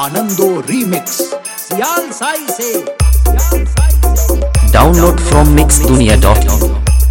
आनंदो remix सियाल साई से download from mixdunia.in।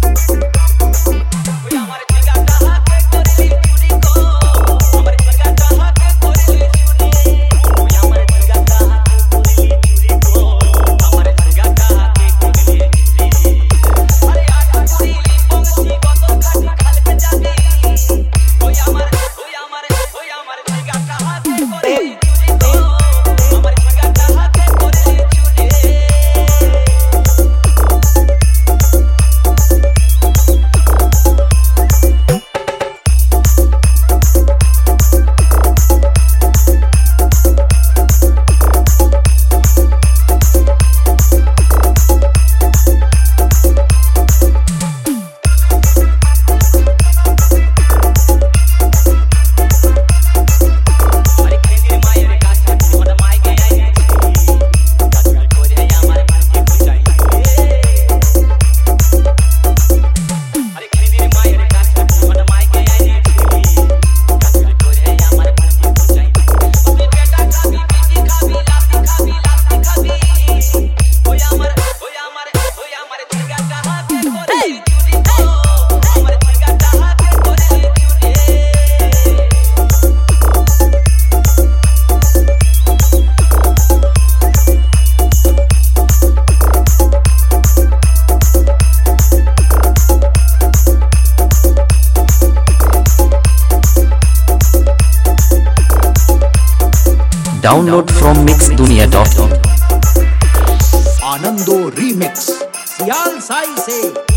Download from mixdunia.in। आनंदो रीमिक्स सियाल साई से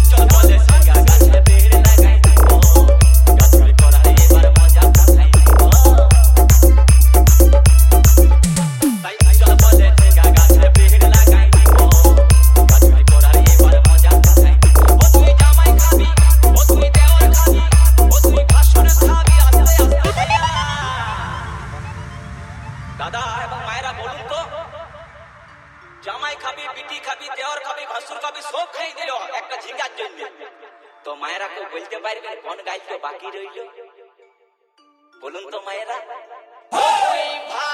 दादा এবং মায়েরা বলুন তো, জামাই খাবি, বিটি খাবি, দেওর খাবি, ভাসুর খাবি, সব খাই দিল একটা ঝিঙ্গার জন্য। তো মায়েরা কেউ বলতে পারবে কোন গাইতে বাকি রইল? বলুন তো মায়েরা।